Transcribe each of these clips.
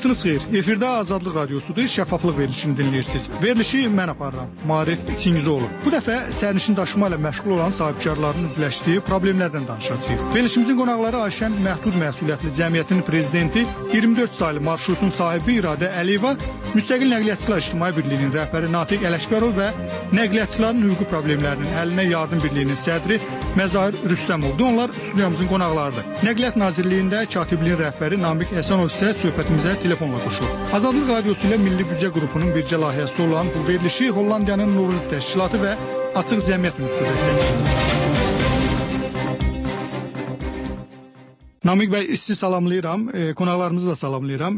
Vaxtınız xeyir. Efirdə Azadlıq Radiosudur, şəffaflıq verilişini dinləyirsiniz. Verilişi mən aparıram, Maarif Çingizoğlu. Bu dəfə sərnişin daşıma ilə məşğul olan sahibkarların üzləşdiyi problemlərdən danışacağıq. Verilişimizin qonaqları Ayşən Məhdud Məsuliyyətli Cəmiyyətinin prezidenti, 24 saylı marşrutun sahibi İradə Əliyeva, Müstəqil Nəqliyyatçılar İctimai Birliyinin rəhbəri Natiq Ələşbərov və Nəqliyyatçıların hüquqi problemlərinin həllinə yardım birliyinin sədri Məzahir Rüstəmovdur. Onlar studiyamızın qonaqlarıdır. Nəqliyyat Nazirliyində katibliyin rəhbəri Namiq Həsənov isə söhbətimizə telefonla qoşulur. Azadlıq Radiosu ilə Milli Büdcə qrupunun bircə layihəsi olan bu verilişi Hollandiyanın Nurul Təşkilatı və Açıq Cəmiyyət Institutu dəstəkləyir. Namiq bəy, sizi salamlayıram, qonaqlarımızı da salamlayıram.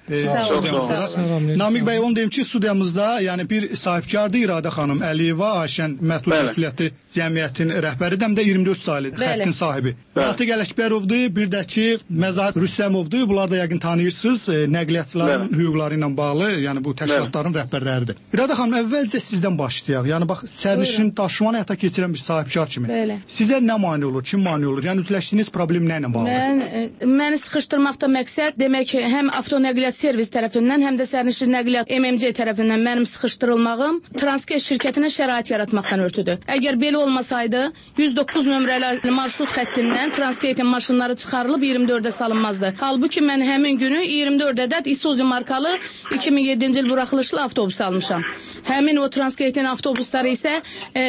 Namiq bəy, onu deyim ki, studiyamızda yəni bir sahibkardır İradə xanım Əliyeva, Ayşən Məhdud Məsuliyyətli Cəmiyyətin rəhbəri, həm də 24 saylı xəttin sahibi. Natiq Ələşbərovdur, bir də ki, Məzahir Rüstəmovdur. Bunlar da yəqin tanıyırsınız, nəqliyyatçıların hüquqları ilə bağlı, yəni bu təşkilatların rəhbərləridir. İradə xanım, əvvəlcə sizdən başlayaq. Yəni bax, sərnişin daşımanı həyata keçirən bir sahibkar kimi. Sizə nə mane olur, kim mane olur? Yəni üzləşdiyiniz problem nə ilə bağlıdır? Məni sıxışdırmaqda məqsəd demək ki, həm avtonəqliyyat servis tərəfindən, həm də sərnişin nəqliyyat MMC tərəfindən mənim sıxışdırılmağım Transkez şirkətinə şərait yaratmaqdan ötüdür. Əgər belə olmasaydı, 109 nömrəli marşrut xəttindən Transkezin maşınları çıxarılıb 24-də salınmazdı. Halbuki mən həmin günü 24 ədəd Isuzu markalı 2007-ci il buraxılışlı avtobus almışam. Həmin o Transkezin avtobusları isə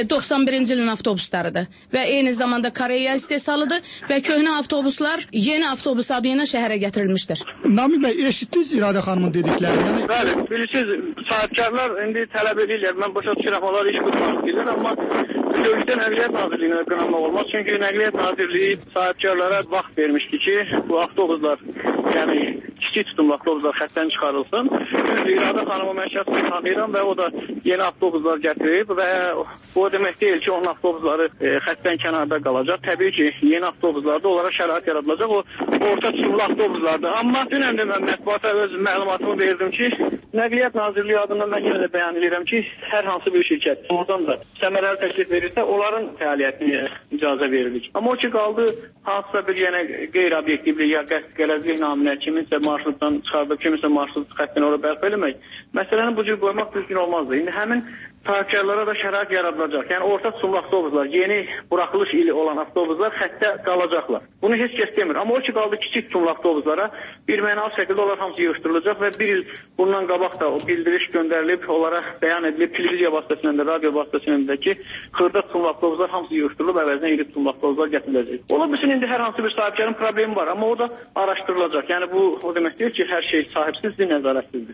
91-ci ilin avtobuslarıdır və eyni zamanda Koreya istehsalıdır və köhnə avtobuslar yeni avtobus adı ilə şəhərə gətirilmişdir. Namiq bəy, eşitdiniz İradə xanımın dediklərini? Bəli, bilirsiniz, sahibkarlar indi tələb edirlər. Mən başa düşürəm, onlar iş qurmaq istəyirlər, amma dövlətdə Nəqliyyat Nazirliyinə qınanmaq olmaz. Çünki Nəqliyyat Nazirliyi sahibkarlara vaxt vermişdi ki, bu avtobuslar, yəni kiçik tutumlu avtobuslar xəttdən çıxarılsın. İradə xanımı mən şəxsən tanıyıram və o da yeni avtobuslar gətirib və o demək deyil ki, onun avtobusları xəttdən kənarda qalacaq. Təbii ki, yeni avtobuslarda onlara şərait yaradılacaq. O orta tutumlu avtobuslardır. Amma dünən də mən mətbuata öz məlumatımı verdim ki, Nəqliyyat Nazirliyi adından mən yenə də bəyan edirəm ki, hər hansı bir şirkət oradan da səmərəli təklif verirsə, onların fəaliyyətinə icazə verilir. Amma o ki, qaldı hansısa bir yenə qeyri-obyektivlik ya qərəzlik naminə kiminsə marşrutdan çıxardıb, kiminsə marşrut xəttini oraya bərpa eləmək, məsələni bu cür qoymaq düzgün olmazdı. İndi həmin sahibkarlara da şərait yaradılacaq. Yəni orta tutumlu avtobuslar, yeni buraxılış ili olan avtobuslar xəttə qalacaqlar. Bunu heç kəs demir. Amma o ki, qaldı kiçik tutumlu avtobuslara bir mənalı şəkildə onlar hamısı yığışdırılacaq və bir il bundan qabaq da o bildiriş göndərilib, onlara bəyan edilib, televiziya vasitəsilə də, radio vasitəsilə də ki, xırda tutumlu avtobuslar hamısı yığışdırılıb, əvəzinə iri tutumlu avtobuslar gətiriləcək. Ola bilsin, indi hər hansı bir sahibkarın problemi var, amma o da araşdırılacaq. Yəni bu o demək deyil ki, hər şey sahibsizdir, nəzarətsizdir.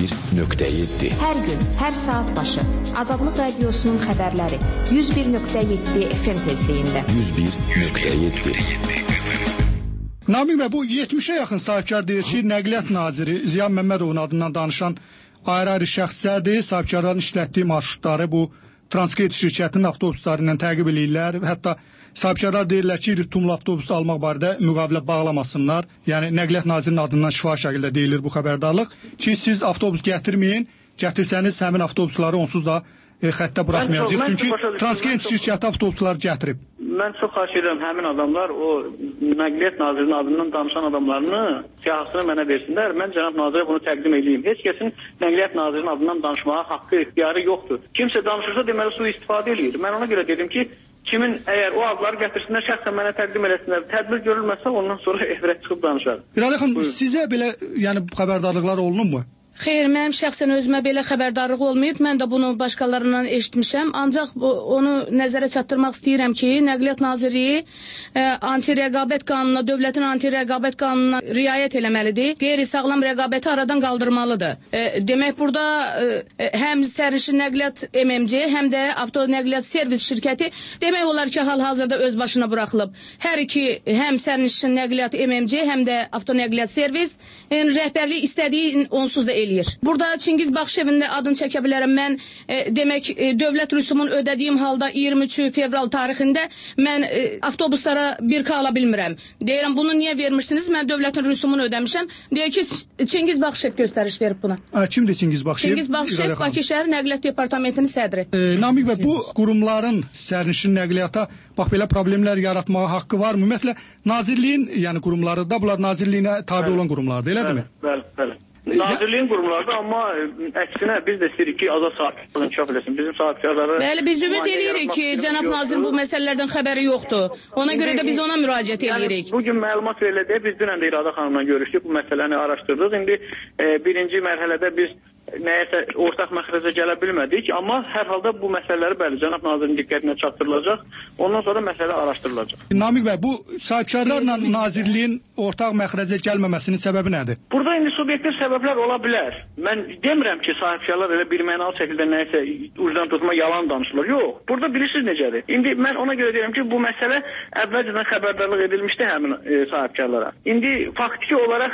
101.7 Hər gün, hər saat başı Azadlıq Radiosunun xəbərləri 101.7 FM tezliyində. 101.7 Namiq bəy, bu 70-ə yaxın sahibkar deyir ki, Nəqliyyat Naziri Ziya Məmmədovun adından danışan ayrı-ayrı şəxslərdir. Sahibkarların işlətdiyi marşrutları bu Transkez şirkətinin avtobusları ilə təqib edirlər. Hətta sahibkarlar deyirlər ki, tutumlu avtobusu almaq barədə müqavilə bağlamasınlar. Yəni Nəqliyyat Nazirinin adından şifahi şəkildə deyilir bu xəbərdarlıq ki, siz avtobus gətirməyin, gətirsəniz həmin avtobusları onsuz da xəttə buraxmayacaq. Çünki Transkez şirkəti avtobusları gətirib. Mən çox xahiş edirəm, həmin adamlar o Nəqliyyat Nazirinin adından danışan adamlarını, siyahısını mənə versinlər. Mən cənab nazirə bunu təqdim edeyim. Heç kəsin Nəqliyyat Nazirinin adından danışmağa haqqı, ixtiyarı yoxdur. Kimsə danışırsa deməli su istifadə edir. Mən ona görə dedim ki, kimin əgər o adları gətirsinlər, şəxsən mənə təqdim eləsinlər. Tədbir görülməsə ondan sonra evrət çıxıb danışar. İradə xanım, sizə belə yəni xəbərdarlıqlar olunubmu? Xeyr, mənim şəxsən özümə belə xəbərdarlıq olmayıb. Mən də bunu başqalarından eşitmişəm. Ancaq onu nəzərə çatdırmaq istəyirəm ki, Nəqliyyat Nazirliyi anti-rəqabət qanununa, dövlətin anti-rəqabət qanununa riayət eləməlidir. Qeyri-sağlam rəqabəti aradan qaldırmalıdır. Demək, burada həm sərnişin nəqliyyat MMC, həm də avtonəqliyyat servis şirkəti demək olar ki, hal-hazırda öz başına buraxılıb. Hər iki, həm sərnişin nəqliyyat MMC, həm də avtonəqliyyat servis rəhbərlik istədiyi onsuz da Burada Çingiz Baxşevin adını çəkə bilərəm. Mən demək dövlət rüsumunu ödədiyim halda 23 fevral tarixində mən avtobuslara 1K ala bilmirəm. Deyirəm, bunu niyə vermişsiniz? Mən dövlətin rüsumunu ödəmişəm. Deyir ki, Çingiz Baxşev göstəriş verib buna. Kimdir Çingiz Baxşev? Çingiz Baxşev Bakı şəhər Nəqliyyat Departamentinin sədri. Namiq bəy, bu qurumların sərnişin nəqliyyata bax belə problemlər yaratmağa haqqı var mı? Ümumiyyətlə Nazirliyin, yəni qurumları da bunlar Nazirliyinə tabe olan qurumlardır, elədirmi? Bəli. Nazirliyin qurumlarında, amma əksinə biz də istəyirik ki, azad sahibkarlar inkişaf eləsin. Bizim sahibkarları... Bəli, biz ümid edirik ki, cənab nazirin bu məsələlərdən xəbəri yoxdur. Ona görə də biz ona müraciət edirik. Bugün məlumat verildi, biz dünən də İradə xanımla görüşdük, bu məsələni araşdırdıq. İndi birinci mərhələdə biz nəyəsə ortaq məxrəcə gələ bilmədik, amma hər halda bu məsələləri bəli, cənab nazirin diqqətinə çatdırılacaq. Ondan sonra məsələ araşdırılacaq. Namiq bəy, bu sahibkarlarla nazirliyin ortaq məxrəcə gəlməməsinin səbəbi nədir? Burada indi subyektiv səbəblər ola bilər. Mən demirəm ki, sahibkarlar elə bir mənalı şəkildə nəyəsə ucdan tutma, yalan danışırlar. Yox, burada bilirsiniz necədir. İndi mən ona görə deyirəm ki, bu məsələ əvvəlcədən xəbərdarlıq edilmişdi həmin sahibkarlara. İndi faktiki olaraq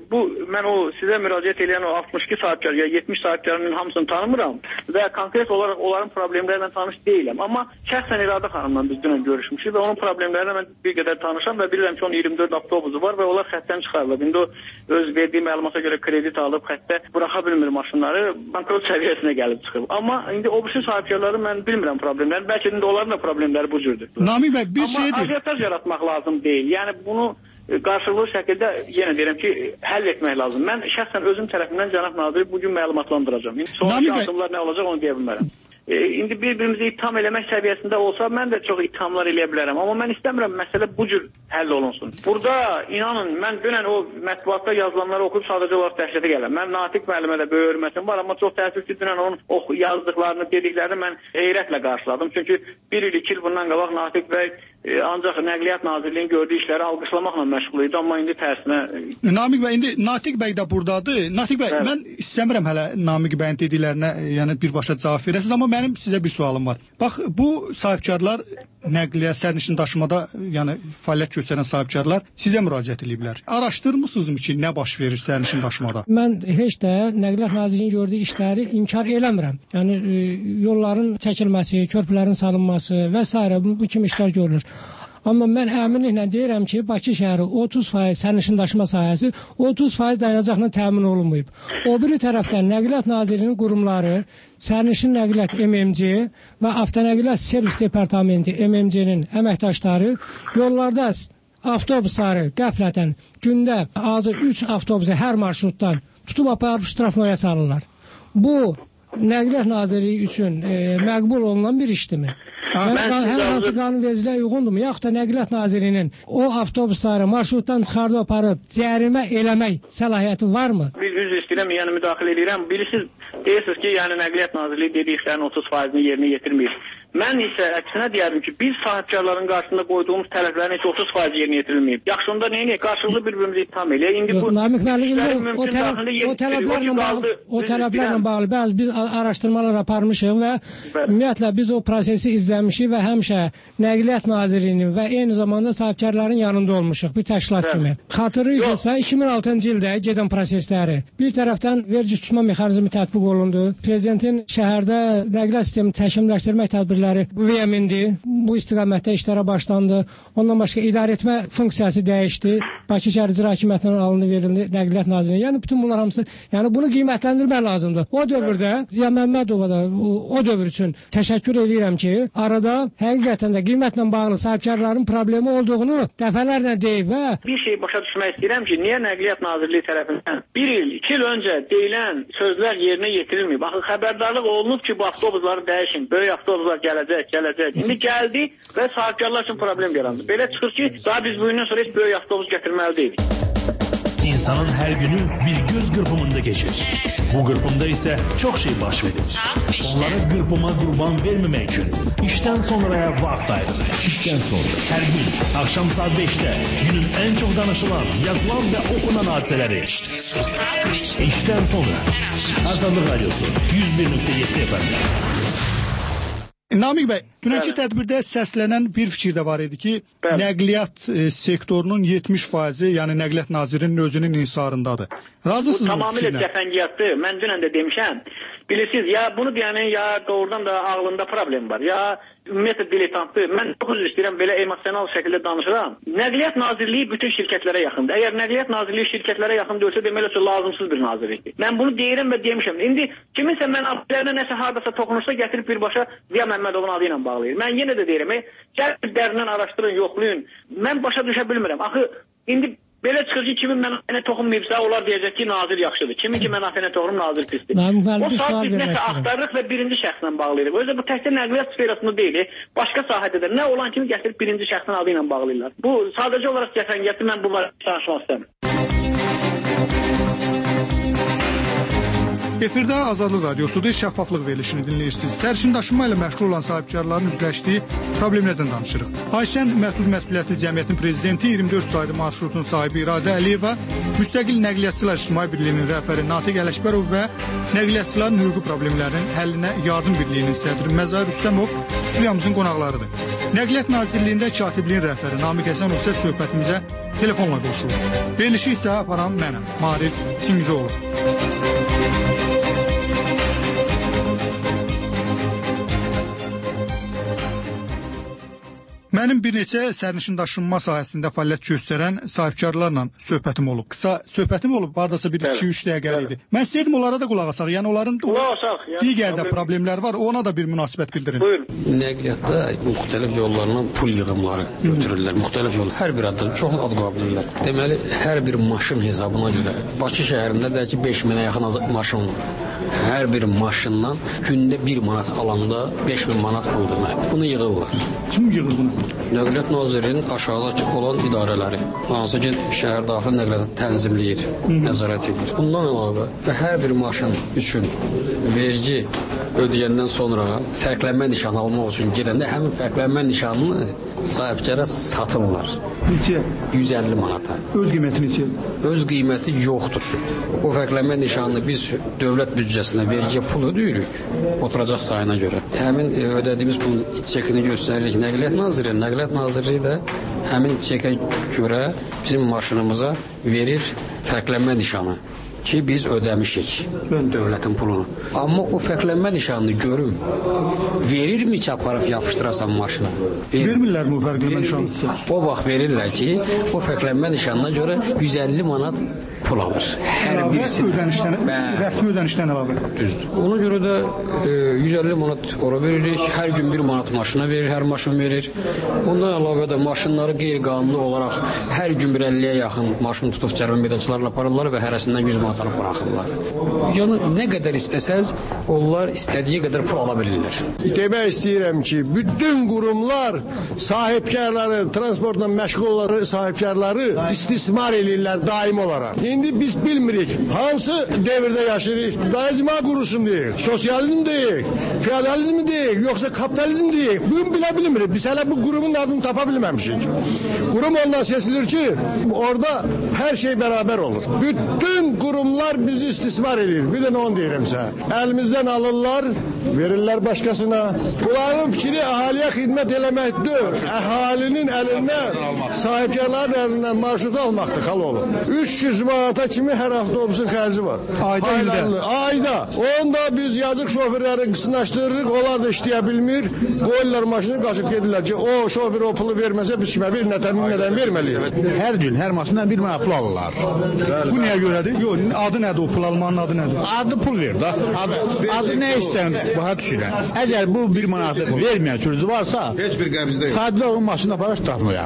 mən o sizə müraciət edən o 62 sahibkar ya 70 sahibkarının hamısını tanımıram və konkret olaraq onların problemlərlə tanış deyiləm. Amma şəxsən İradə xanımla biz dünən görüşmüşük və onun problemlərinə mən bir qədər tanışam və bilirəm ki, onun 24 avtobusu var və onlar xəttdən çıxarılıb. İndi o öz verdiyi məlumata görə kredit alıb xəttə buraxa bilmir maşınları, bankrot səviyyəsinə gəlib çıxıb. Amma indi o birisi sahibkarları mən bilmirəm problemləri. Bəlkə indi onların da problemləri bu cürdür. Namiq bəy, bir şeydir. Amma ajitaj yaratmaq lazım deyil. Yəni bunu qarşılıqlı şəkildə yenə deyirəm ki, həll etmək lazım. Mən şəxsən özüm tərəfindən cənab naziri bugün məlumatlandıracağam. İndi sonraki addımlar nə olacaq onu deyə bilmərəm. İndi bir-birimizi ittiham eləmək səviyyəsində olsa mən də çox ittihamlar eləyə bilərəm. Amma mən istəmirəm məsələ bu cür həll olunsun. Burada inanın mən dünən o mətbuatda yazılanları oxuyub sadəcə olaraq dəhşətə gələm. Mən Natiq müəllimə də böyük hörmətim var, amma çox təəssüf ki, dünən onun yazdıqlarını, dediklərini mən heyrətlə qarşıladım. Çünki 1 il, 2 il bundan qabaq Natiq bəy ancaq Nəqliyyat Nazirliyinin gördüyü işləri alqışlamaqla məşğul idi, amma indi tərsinə... Namiq bəy, indi Natiq bəy də buradadır. Natiq bəy, mən istəmirəm hələ Namiq bəyin dediklərinə yəni birbaşa cavab verəsiniz, amma mənim sizə bir sualım var. Bax, bu sahibkarlar nəqliyyat sərnişin daşımada, yəni fəaliyyət göstərən sahibkarlar sizə müraciət ediblər. Araşdırmısınızmı ki, nə baş verir sərnişin daşımada? Mən heç də Nəqliyyat Nazirliyinin gördüyü işləri inkar eləmirəm. Yəni yolların çəkilməsi, körpülərin salınması və s. bu kimi işlər görülür. Amma mən əminliklə deyirəm ki, Bakı şəhəri 30% sərnişin daşıma sahəsi 30% dayanacaqla təmin olunmayıb. O biri tərəfdən Nəqliyyat Nazirliyinin qurumları, Sərnişin Nəqliyyat MMC və Avtonəqliyyat Servis Departamenti MMC-nin əməkdaşları yollarda avtobusları qəflətən gündə azı 3 avtobusu hər marşrutdan tutub aparıb ştrafmaya salırlar. Bu Nəqliyyat Nazirliyi üçün məqbul olunan bir işdirmi? Hər hansı qanunvericiliyə uyğundurmu? Yaxud da Nəqliyyat Nazirliyinin o avtobusları marşrutdan çıxardı aparıb cərimə eləmək səlahiyyəti varmı? Bir üzr istəyirəm, yəni müdaxilə edirəm. Bilirsiniz, deyirsiniz ki, yəni Nəqliyyat Nazirliyi dediyi işlərin 30%-ni yerinə yetirmir. Mən isə əksinə deyərdim ki, biz sahibkarların qarşısında qoyduğumuz tələblərin heç 30% yerinə yetirilməyib. Yaxşı, onda neyini? Qarşılıqlı bir-birimizi ittiham eləyək. İndi bu o tələblərlə bağlı bəzi biz araşdırmalar aparmışıq və ümumiyyətlə biz o prosesi izləmişik və həmişə Nəqliyyat Nazirliyinin və eyni zamanda sahibkarların yanında olmuşuq bir təşkilat kimi. Xatırlayırsınızsa 2006-cı ildə gedən prosesləri bir tərəfdən vergi tutma mexanizmi tətbiq olundu. Prezidentin şəhərdə nəqliyyat sistemini təkmilləşdirmək tədbirləri qüvvəyə mindi. Bu istiqamətdə işlərə başlandı. Ondan başqa idarəetmə funksiyası dəyişdi. Bakı şəhər İcra Hakimiyyətindən alındı, verildi Nəqliyyat Nazirliyinə. Yəni bütün bunlar hamısı, yəni bunu qiymətləndirmək lazımdır. O dövrdə Ziya Məmmədova da o dövr üçün təşəkkür edirəm ki, arada həqiqətən də qiymətlə bağlı sahibkarların problemi olduğunu dəfələrlə deyib və bir şey başa düşmək istəyirəm ki, niyə Nəqliyyat Nazirliyi tərəfindən 1 il, 2 il öncə deyilən sözlər yerinə yetirilməyib? Baxın, xəbərdarlıq olunub ki, bu avtobusları dəyişin, böyük avtobuslar gələcək. İndi gəldi və sahibkarlar üçün problem yarandı. Belə çıxır ki, daha biz bugündən sonra heç böyük avtobus gətirməli deyilik. İnsanın her günü bir göz kırpımında geçir. Bu kırpımda ise çok şey baş verir. Onlara kırpıma kurban vermemek için işten sonraya vakit ayrılır. İşten sonra her gün akşam saat 5'te günün en çok danışılan, yazılan ve okunan hadiseleri. İşten sonra Azadlık Radyosu 101.7 FM. Namiq bəy, dünənki tədbirdə səslənən bir fikir də var idi ki, nəqliyyat sektorunun 70%, yəni Nəqliyyat Nazirinin özünün insarındadır. Razısınız mı? Bu tamamilə cəfəngiyyatdır. Mən dünən də demişəm. Bilirsiniz, ya bunu deyənin ya doğrudan da ağlında problem var, ya ümumiyyətlə diletantdır. Mən çox üzr istəyirəm, belə emosional şəkildə danışıram. Nəqliyyat Nazirliyi bütün şirkətlərə yaxındır. Əgər Nəqliyyat Nazirliyi şirkətlərə yaxın deyilsə, deməli ki, lazımsız bir nazirlikdir. Mən bunu deyirəm və demişəm. İndi kiminsə mən abdələrinə nəsə hardasa toxunursa gətirib birbaşa Ziya Məmmədovun adı ilə bağlayır. Mən yenə də deyirəm, gəl dərindən araşdırın, yoxlayın. Mən başa düşə bilmirəm. Axı, indi Belə çıxır ki, kimin mənafeyinə toxunmayıbsa, onlar deyəcək ki, nazir yaxşıdır. Kimin ki mənafeyinə toxunub, nazir pisdir. O saat biz nəsə axtarırıq və birinci şəxslə bağlayırıq. Özü bu təkcə nəqliyyat sferasında deyil, başqa sahədə də nə olan kimi gətirib birinci şəxsin adı ilə bağlayırlar. Bu sadəcə olaraq cəfəngiyatı, mən bunları danışmaq istəmirəm. Efirdə Azadlıq Radiosudur, şəffaflıq verilişini dinləyirsiniz. Sərnişin daşınma ilə məşğul olan sahibkarların üzləşdiyi problemlərdən danışırıq. Ayşən Məhdud Məsuliyyətli Cəmiyyətin prezidenti, 24 saylı marşrutun sahibi İradə Əliyeva, Müstəqil Nəqliyyatçılar İctimai Birliyinin rəhbəri Natiq Ələşbərov və nəqliyyatçıların hüquqi problemlərinin həllinə yardım birliyinin sədri Məzar Rüstəmov studiyamızın qonaqlarıdır. Nəqliyyat Nazirliyində katibliyin rəhbəri Namiq Həsənov isə söhbətimizə telefonla qoşulur. Verilişi isə aparan mənəm, Marif Singizoğlu. Mənim bir neçə sərnişin daşınma sahəsində fəaliyyət göstərən sahibkarlarla söhbətim olub. Qısa söhbətim olub, hardasa bir 2-3 dəqiqəlik idi. Mən istəyirdim onlara da qulaq asaq. Yəni onların digər də problemləri var, ona da bir münasibət bildirin. Buyurun. Nəqliyyatda müxtəlif yollarla pul yığımları götürürlər. Müxtəlif yol, hər bir adda çox ad qabilirlər. Deməli, hər bir maşın hesabına görə Bakı şəhərində də ki 5000-ə yaxın maşın var. Hər bir maşından gündə 1 manat alanda 5000 manat pul demək. Bunu yığırlar. Kim yığır bunu? Nəqliyyat Nazirliyinin aşağıdakı olan idarələri, hansı ki şəhər daxili nəqliyyatı tənzimləyir, nəzarət edir. Bundan əlavə və hər bir maşın üçün vergi ödəyəndən sonra fərqlənmə nişanı almaq üçün gedəndə həmin fərqlənmə nişanını sahibkara satırlar. Neçə? 150 manata. Öz qiyməti neçə? Öz qiyməti yoxdur. O fərqlənmə nişanını biz dövlət büdcəsinə vergiyə pul ödəyirik, oturacaq sayına görə. Həmin ödədiyimiz pulun çekini göstəririk Nəqliyyat Nazirliyinə. Nəqliyyat Nazirliyi də həmin çekə görə bizim maşınımıza verir fərqlənmə nişanı ki biz ödəmişik dövlətin pulunu. Amma o fərqlənmə nişanını görüm, verirmi ki aparıb yapışdırasan maşına? Vermirlər mi o fərqlənmə nişanını? O vaxt verirlər ki, o fərqlənmə nişanına görə 150 manat pul alır. Hər birisi rəsmi ödənişdən əlavə. Düzdür. Ona görə də 150 manat ora veririk. Hər gün 1 manat maşına verir, hər maşın verir. Ondan əlavə də maşınları qeyri-qanuni olaraq hər gün bir 50-yə yaxın maşın tutub cərimə edicilərlə aparırlar və hərəsindən 100 manat alıb buraxırlar. Yəni nə qədər istəsəz, onlar istədiyi qədər pul ala bilirlər. Demək istəyirəm ki, bütün qurumlar sahibkarları, transportla məşğul olan sahibkarları istismar edirlər daim olaraq. İndi biz bilmirik, hansı devirdə yaşayırıq, daicma quruluşum deyik, sosializm deyik, feodalizm deyik, yoxsa kapitalizm deyik. Bugün bilə bilmirik, biz hələ bu qurumun adını tapa bilməmişik. Qurum ondan seçilir ki, orada hər şey bərabər olur. Bütün qurumlar bizi istismar edir. Bir də nə onu deyirəmsə, əlimizdən alırlar, verirlər başqasına. Bunların fikri əhaliyə xidmət eləmək deyil, əhalinin əlindən, sahibkarların əlindən marşrutu almaqdır, xal olur. 300 manata kimi hər avtobusun xərci var. Ayda. Onda biz yazıq şoförləri qısınlaşdırırıq, onlar da işləyə bilmir, qoyurlar maşını, qaçıb gedirlər ki, o şoför o pulu verməsə biz kimə bir nədən verməliyik. Hər gün, hər maşından 1 manat pul alırlar. Bu niyə görədir? Yox, adı nədir o pul almanın adı nədir? Adı pul verir da. Adı nə istəyən baha düşürlər. Əgər bu 1 manatı verməyən sürücü varsa, heç bir qəbizdə yox. Sadəcə onun maşını aparır ştrafmaya.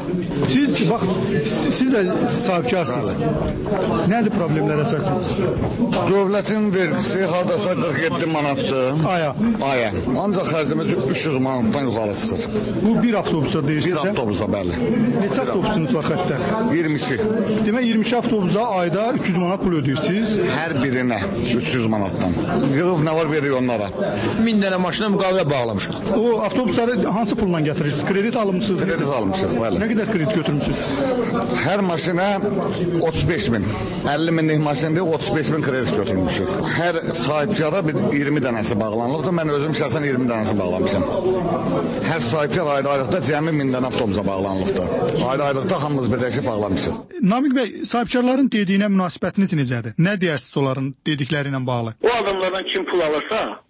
Siz də sahibkarsınız. Nədir problemlər əsasən? Dövlətin vergisi hardasa 47 manatdır. Aya. Ancaq xərcimiz 300 manatdan yuxarı çıxır. Bu bir avtobusa deyirsiniz? Bir avtobusa, bəli. Neçə avtobusunuz var xəttdə? 22. Demək 22 avtobusa ayda 300 manat pul ödəyirsiniz? Hər birinə 300 manatdan. Yığıb nə var verir onlara. 1000 dənə maşına müqavilə bağlamışıq. O avtobusları hansı pulla gətirirsiniz? Kredit almışsınız? Kredit almışıq, bəli. Nə qədər kredit götürmüsünüz? Hər maşına 35 min. 50 minlik maşında 35 min kredit götürmüşük. Hər sahibkara bir 20 dənəsi bağlanılıbdır. Mən özüm şəxsən 20 dənəsi bağlamışam. Hər sahibkar ayrı-ayrılıqda cəmi 1000 dənə avtobusa bağlanılıbdır. Ayrı-ayrılıqda hamımız birləşib bağlamışıq. Namiq bəy, sahibkarların dediyinə münasibətiniz necədir? Nə deyərsiniz onların dedikləri ilə bağlı? O adamlardan kim pul alırsa,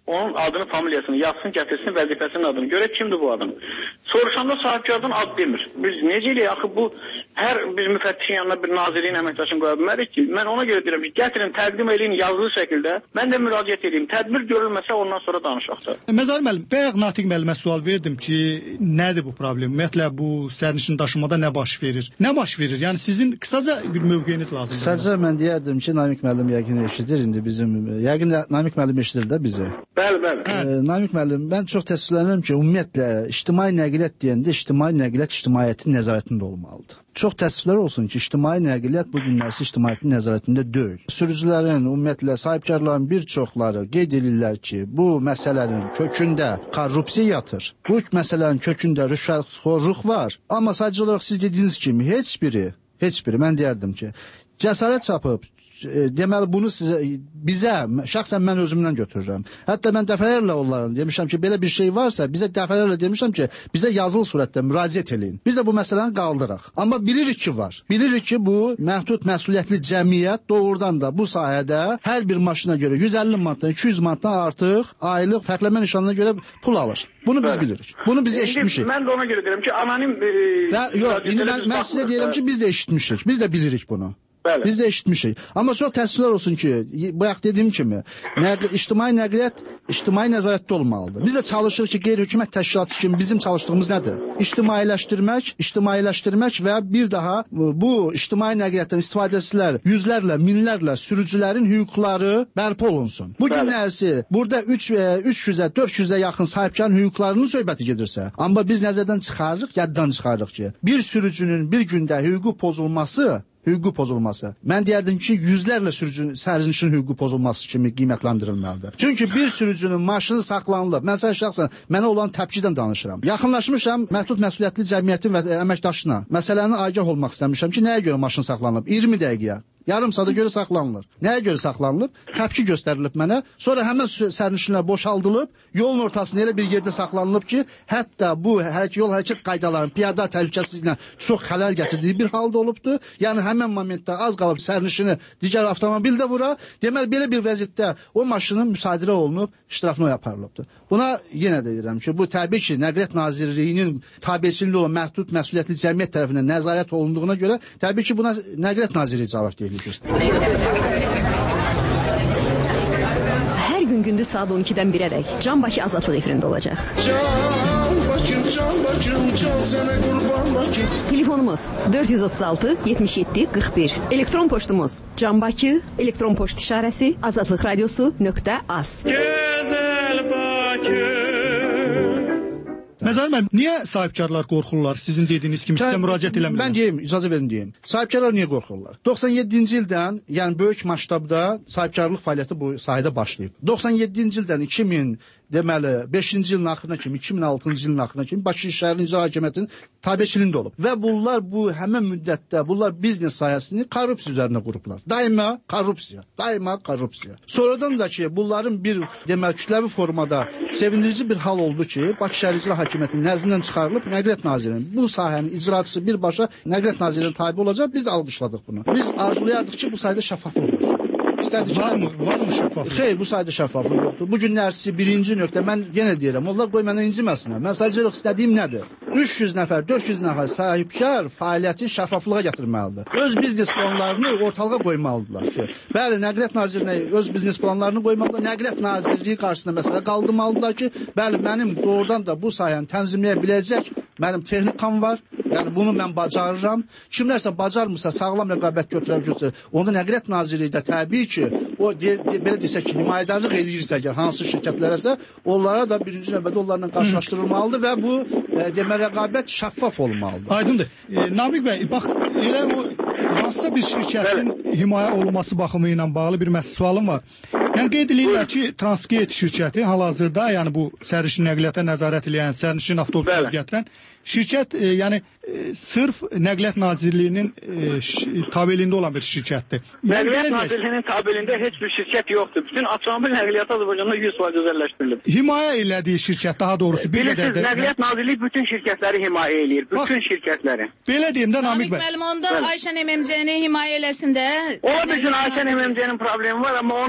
onun adını, familiyasını yazsın, gətirsin, vəzifəsinin adını. Görək kimdir bu adam. Soruşanda sahibkardan ad demir. Biz necə eləyək? Axı bu hər biz müfəttişin yanına bir nazirin əməkdaşını qoya bilmərik ki. Mən ona görə deyirəm ki, gətirin, təqdim eləyin yazılı şəkildə. Mən də müraciət edeyim. Tədbir görülməsə ondan sonra danışaq da. Məzar müəllim, bayaq Natiq müəllimə sual verdim ki, nədir bu problem? Ümumiyyətlə bu sərnişin daşımada nə baş verir? Nə baş verir? Yəni sizin qısaca bir mövqeyiniz lazımdır. Qısaca mən deyərdim ki, Namiq müəllim yəqin eşidir indi bizim. Yəqin Namiq müəllim eşidir də bizi. Bəli. Namiq müəllim, mən çox təəssüflənirəm ki, ümumiyyətlə ictimai nəqliyyat deyəndə ictimai nəqliyyat ictimaiyyətin nəzarətində olmalıdır. Çox təəssüflər olsun ki, ictimai nəqliyyat bu günlərsi ictimaiyyətin nəzarətində deyil. Sürücülərin, ümumiyyətlə sahibkarların bir çoxları qeyd edirlər ki, bu məsələnin kökündə korrupsiya yatır. Bu məsələnin kökündə rüşvətxorluq var. Amma sadəcə olaraq siz dediyiniz kimi heç biri, mən deyərdim ki, cəsarət çapıb deməli bunu bizə şəxsən mən özümdən götürürəm. Hətta mən dəfələrlə onlara demişəm ki, belə bir şey varsa, bizə dəfələrlə demişəm ki, bizə yazılı surətdə müraciət eləyin. Biz də bu məsələni qaldıraq. Amma bilirik ki var. Bilirik ki, bu məhdud məsuliyyətli cəmiyyət doğrudan da bu sahədə hər bir maşına görə 150 manatdan 200 manatdan artıq aylıq fərqlənmə nişanına görə pul alır. Bunu biz bilirik. Bunu biz eşitmişik. Mən də ona görə deyirəm ki, anonim yox, indi mən sizə deyirəm ki, biz də eşitmişik. Biz də bilirik bunu. Bəli. Biz də eşitmişik. Amma çox təəssüflər olsun ki, bayaq dediyim kimi, ictimai nəqliyyat ictimai nəzarətdə olmalıdır. Biz də çalışırıq ki, qeyri-hökumət təşkilatı kimi bizim çalışdığımız nədir? İctimailəşdirmək və bir daha bu ictimai nəqliyyatdan istifadəçilər yüzlərlə, minlərlə sürücülərin hüquqları bərpa olunsun. Bu günlərsi burada 300-400-ə yaxın sahibkarın hüquqlarının söhbəti gedirsə, amma biz nəzərdən çıxarırıq, yaddan çıxarırıq ki, bir sürücünün bir gündə hüququ pozulması, mən deyərdim ki, yüzlərlə sərnişin hüququ pozulması kimi qiymətləndirilməlidir. Çünki bir sürücünün maşını saxlanılıb, mən şəxsən mənə olan təpkidən danışıram. Yaxınlaşmışam məhdud məsuliyyətli cəmiyyətin və əməkdaşına. Məsələnin agah olmaq istəmişəm ki, nəyə görə maşın saxlanılıb? 20 dəqiqəyə. Yarım saata görə saxlanılır. Nəyə görə saxlanılıb? Təpki göstərilib mənə. Sonra həmin sərnişinlər boşaldılıb, yolun ortasında elə bir yerdə saxlanılıb ki, hətta bu yol hərəkət qaydalarının piyada təhlükəsizliyinə çox xələl gətirdiyi bir halda olubdur. Yəni həmin momentdə az qalıb sərnişini digər avtomobildə vura. Deməli belə bir vəziyyətdə o maşının müsadirə olunub, iştirafına aparılıbdır. Buna yenə deyirəm ki, bu təbii ki, Nəqliyyat Nazirliyinin tabeçiliyində olan məhdud məsuliyyətli cəmiyyət tərəfindən nəzarət olunduğuna görə təbii ki, buna Nəqliyyat Nazirliyi cavab deyir. Hər gün gündüz saat 12-dən 1-ədək Can Bakı Azadlıq efirində olacaq. Telefonumuz 436 77 41. Elektron poçtumuz canbaki elektron poçt işarəsi azadlıqradiosu.az. Gözəl Bakı. Məzar müəllim, niyə sahibkarlar qorxurlar? Sizin dediyiniz kimi sizə müraciət eləmirlər? Mən deyim, icazə verin deyim. Sahibkarlar niyə qorxurlar? 97-ci ildən, yəni böyük masştabda sahibkarlıq fəaliyyəti bu sahədə başlayıb. 97-ci ildən 5-ci ilin axırına kimi, 2006-cı ilin axırına kimi Bakı şəhərinin icra hakimiyyətinin tabeçiliyində olub. Və bunlar bu həmin müddətdə biznes sahəsini korrupsiya üzərinə qurublar. Daima korrupsiya. Sonradan da ki, bunların bir kütləvi formada sevindirici bir hal oldu ki, Bakı şəhər icra hakimiyyətinin nəzdindən çıxarılıb Nəqliyyat Nazirliyinin bu sahənin icraçısı birbaşa Nəqliyyat Nazirliyinin tabe olacaq. Biz də alqışladıq bunu. Biz arzulayardıq ki, bu sayda şəffaflıq olsun. Varmı şəffaflıq? Xeyr, bu sayda şəffaflıq yoxdur. Bu günlərsi birinci nöqtə, mən yenə deyirəm, onlar qoy mənə inciməsinlər. Mən sadəcə istədiyim nədir? 300 nəfər, 400 nəfər sahibkar fəaliyyəti şəffaflığa gətirməlidir. Öz biznes planlarını ortalığa qoymalıdırlar ki, bəli, Nəqliyyat Nazirliyinə öz biznes planlarını qoymalıdırlar. Nəqliyyat Nazirliyi qarşısında məsələ qaldırmalıdırlar ki, bəli, mənim doğrudan da bu sayəni tənzimləyə biləcək mənim texnikam var. Yəni bunu mən bacarıram. Kimlərsə bacarmırsa, sağlam rəqabət götürər. Onda Nəqliyyat Nazirliyi də təbii ki, o belə desək ki, himayədarlıq eləyirsə əgər hansı şirkətlərəsə, onlara da birinci növbədə onlarla qarşılaşdırılmalıdır və bu rəqabət şəffaf olmalıdır. Aydındır. Namiq bəy, bax elə o hansısa bir şirkətin himayə olunması baxımı ilə bağlı bir sualım var. Yəni qeyd edirlər ki, Transgate şirkəti hal-hazırda, yəni bu sərnişin nəqliyyata nəzarət edən, sərnişin avtobusları gətirən şirkət, yəni sırf Nəqliyyat Nazirliyinin tabeliyində olan bir şirkətdir. Nəqliyyat Nazirliyinin tabeliyində heç bir şirkət yoxdur. Bütün avtomobil nəqliyyatı Azərbaycanda 100% özəlləşdirilib. Himayə elədiyi şirkət, daha doğrusu bir qədər də... Nəqliyyat Nazirliyi bütün şirkətləri himayə eləyir. Bütün şirkətləri. Belə deyim də Namiq bəy. Müəllim, onda Ayşən MMC-ni himayə eləsin də... Ola bizim Ayşən MMC-nin problemi var, amma onu da inşallah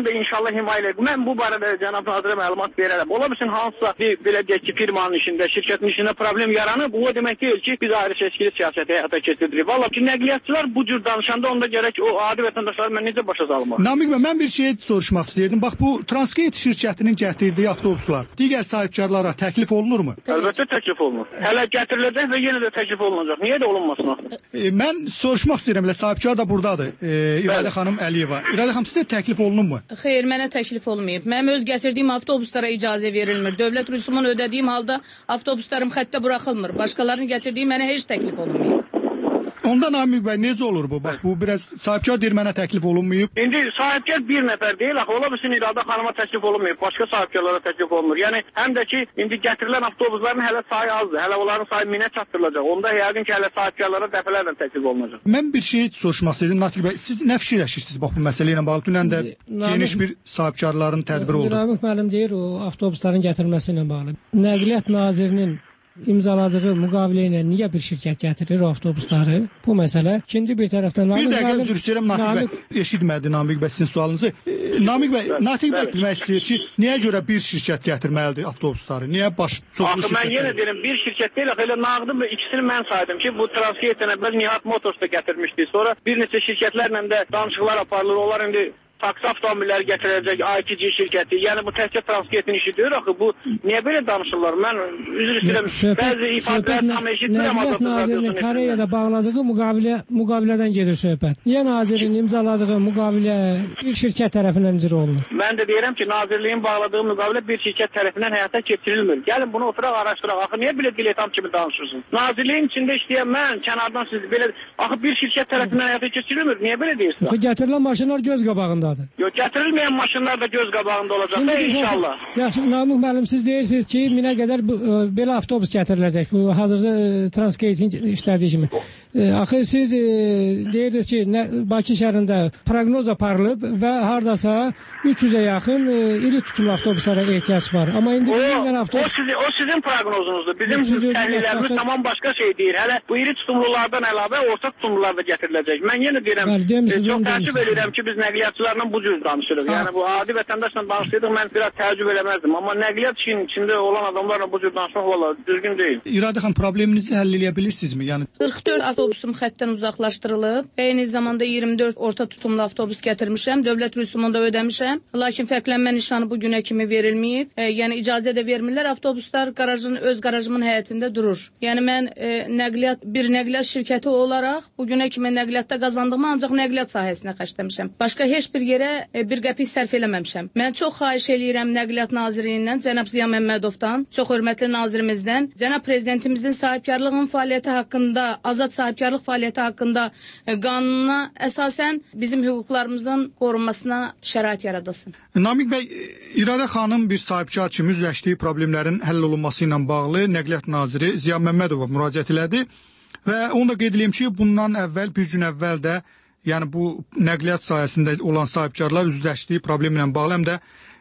sahibkarlarla himayə edir. Mən bu barədə cənab nazirə məlumat verərəm. Ola bilsin hansısa bir belə deyək ki, firmanın işində, şirkətin işində problem yaranıb, bu o demək deyil ki, biz ayrı seçkili siyasəti həyata keçiririk. Vallahi ki, nəqliyyatçılar bu cür danışanda onda gərək o adi vətəndaşları mən necə başa salmaq? Namiq bəy, mən bir şey soruşmaq istəyirdim. Bax bu Transgate şirkətinin gətirdiyi avtobuslar digər sahibkarlara təklif olunurmu? Əlbəttə təklif olunur. Hələ gətiriləcək və yenə də təklif olunacaq. Niyə də olunmasın? Mən soruşmaq istəyirəm, elə sahibkar da burdadır. İradə xanım Əliyeva. İradə xanım, sizə təklif olunubmu? Xeyr, mənə təklif olmayıb. Mənim öz gətirdiyim avtobuslara icazə verilmir. Dövlət rüsumunu ödədiyim halda avtobuslarım xəttə buraxılmır. Başqalarının gətirdiyi mənə heç təklif olunmayıb. Onda Namiq bəy, necə olur bu? Bax, bu biraz sahibkar deyir, mənə təklif olunmayıb. İndi sahibkar bir nəfər deyil, axı ola bilsin İradə xanıma təklif olunmayıb, başqa sahibkarlara təklif olunur. Yəni, həm də ki, indi gətirilən avtobusların hələ sayı azdır, hələ onların sayı 1000-ə çatdırılacaq. Onda yəqin ki, hələ sahibkarlara dəfələrlə təklif olunacaq. Mən bir şey soruşmaq istəyirdim, Natiq bəy, siz nə fikirləşirsiniz bax bu məsələ ilə bağlı? Dünən də geniş bir sahibkarların tədbiri oldu. Namiq müəllim deyir, o avtobusların gətirilməsi ilə bağlı. Nəqliyyat nazirinin imzaladığı müqavilə ilə niyə bir şirkət gətirir o avtobusları? Bu məsələ. İkinci bir tərəfdən bir dəqiqə üzr istəyirəm Natiq bəy. Eşitmədi Namiq bəy sizin sualınızı. Namiq bəy, Natiq bəy bilmək istəyir ki, niyə görə bir şirkət gətirməlidir avtobusları? Niyə çoxlu şirkət? Mən yenə deyirəm, bir şirkət deyil, elə nağdım və ikisini mən saydım ki, bu Transgate-dən əvvəl Nihat Motors da gətirmişdi. Sonra bir neçə şirkətlərlə də danışıqlar aparılır. Onlar indi taksi avtomobilləri gətirəcək AKG şirkəti. Yəni bu təkcə Transgate-in işi deyil axı. Bu niyə belə danışırlar? Mən üzr istəyirəm. Bəzi ifadələr tam eşitmirəm. Nəqliyyat Nazirinin Koreyada bağladığı müqavilədən gedir söhbət. Niyə nazirin imzaladığı müqavilə bir şirkət tərəfindən icra olunur? Mən də deyirəm ki, nazirliyin bağladığı müqavilə bir şirkət tərəfindən həyata keçirilmir. Gəlin bunu oturaq araşdıraq. Axı niyə belə diletant kimi danışırsınız? Nazirliyin içində işləyən mən kənardan siz belə axı bir şirkət tərəfindən həyata keçirilmir. Niyə belə deyirsiniz? Axı gətirilən maşınlar göz qabağında. Yox, gətirilməyən maşınlar da göz qabağında olacaq da inşallah. Yaxşı, Namiq müəllim, siz deyirsiniz ki, 1000-ə qədər belə avtobus gətiriləcək. Bu hazırda Transgate-in işlədiyi kimi. Axı siz deyirsiniz ki, Bakı şəhərində proqnoz aparılıb və hardasa 300-ə yaxın iri tutumlu avtobuslara ehtiyac var. Amma indi 1000 avtobus... O sizin proqnozunuzdur. Bizim təhlillərimiz tamam başqa şey deyir. Hələ bu iri tutumlulardan əlavə orta tutumlular da gətiriləcək. Mən yenə deyirəm, çox təəccüb edirəm ki, biz nəqliyyatçılar bu cür danışırıq. Yəni bu adi vətəndaşla danışsaydıq mən biraz təəccüb eləməzdim. Amma nəqliyyat işinin içində olan adamlarla bu cür danışmaq valla düzgün deyil. İradə xanım, probleminizi həll edə bilirsinizmi? Yəni 44 avtobusum xəttdən uzaqlaşdırılıb. Eyni zamanda 24 orta tutumlu avtobus gətirmişəm. Dövlət rüsumunda ödəmişəm. Lakin fərqlənmə nişanı bu günə kimi verilməyib. Yəni icazə də vermirlər. Avtobuslar öz qarajımın həyətində durur. Yəni mən bir nəqliyyat şirkəti olaraq bu günə kimi nəqliyyatda qazandığımı ancaq nəqliyyat sahəsinə xərcləmişəm. Başqa heç bir yerə bir qəpik sərf eləməmişəm. Mən çox xahiş eləyirəm Nəqliyyat Nazirliyindən, cənab Ziya Məmmədovdan, çox hörmətli nazirimizdən, cənab prezidentimizin sahibkarlığın fəaliyyəti haqqında, azad sahibkarlıq fəaliyyəti haqqında qanuna əsasən bizim hüquqlarımızın qorunmasına şərait yaradılsın. Namiq bəy, İradə xanım bir sahibkar kimi üzləşdiyi problemlərin həll olunması ilə bağlı Nəqliyyat Naziri Ziya Məmmədova müraciət elədi və onu da qeyd edeyim ki, bundan əvvəl, bir gün əvvəl də yəni bu nəqliyyat sahəsində olan sahibkarlar üzləşdiyi problemlə bağlı həm də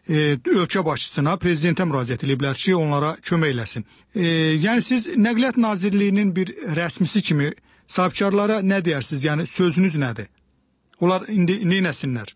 ölkə başçısına, prezidentə müraciət ediblər ki, onlara kömək eləsin. Yəni siz Nəqliyyat Nazirliyinin bir rəsmisi kimi sahibkarlara nə deyərsiniz? Yəni sözünüz nədir? Onlar indi nə etsinlər?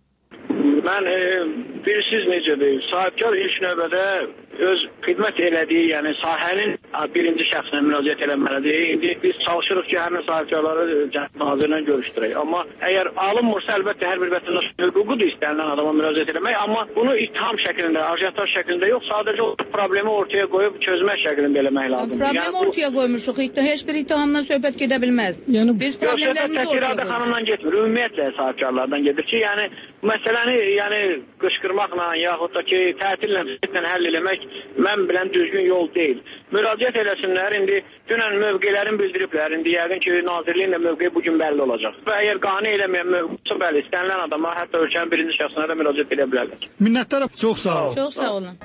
Mən bilirsiniz necədir? Sahibkar ilk növbədə öz xidmət elədiyi, yəni sahənin birinci şəxsinə müraciət eləməlidir. İndi biz çalışırıq ki, həmin sahibkarları Cənab Nazirlə görüşdürək. Amma əgər alınmırsa, əlbəttə hər bir vətəndaş hüququdur istənilən adama müraciət eləmək. Amma bunu ittiham şəklində, ajitaj şəklində yox, sadəcə o problemi ortaya qoyub çözmək şəklində eləmək lazımdır. Problemi ortaya qoymuşuq. Heç bir ittihamdan söhbət gedə bilməz. Yəni biz problemlərimizi ortaya qoymuşuq. Xanımdan getmir, ümumiyyətlə sahibkarlardan gedir ki, yəni məsələni qışqırmaqla yaxud da ki, tətillə həll eləmək mən bilən düzgün yol deyil. Müraciət eləsinlər, indi dünən mövqelərini bildiriblər, indi yəqin ki, nazirliyin də mövqeyi bugün bəlli olacaq. Və əgər qane eləməyən mövqeyi bəli, istənilən adama, hətta ölkənin birinci şəxsinə də müraciət edə bilərlər. Minnətdarım, çox sağ olun. Çox sağ olun.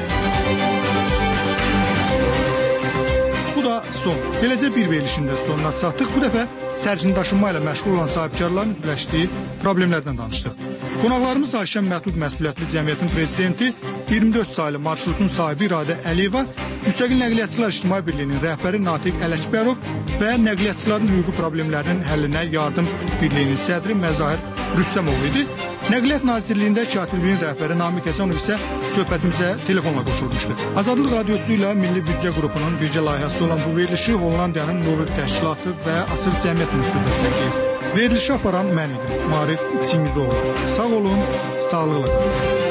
Bu da son. Beləcə bir verilişində sonuna çatdıq. Bu dəfə sərnişin daşınma ilə məşğul olan sahibkarların üzləşdiyi problemlərdən danışdıq. Qonaqlarımız Ayşən Məhdud Məsuliyyətli Cəmiyyətin prezidenti, 24 saylı marşrutun sahibi İradə Əliyeva, Müstəqil Nəqliyyatçılar İctimai Birliyinin rəhbəri Natiq Ələkbərov və nəqliyyatçıların hüquqi problemlərinin həllinə yardım birliyinin sədri Məzahir Rüstəmov idi. Nəqliyyat Nazirliyində katibliyin rəhbəri Namiq Həsənov isə söhbətimizə telefonla qoşulmuşdu. Azadlıq Radiosu ilə Milli Büdcə qrupunun birgə layihəsi olan bu verilişi Hollandiyanın Nurul Təşkilatı və Açıq Cəmiyyət Institutu dəstəkləyib. Verilişi aparan mən idim, Maarif Çingizoğlu. Sağ olun, sağlıqla qalın.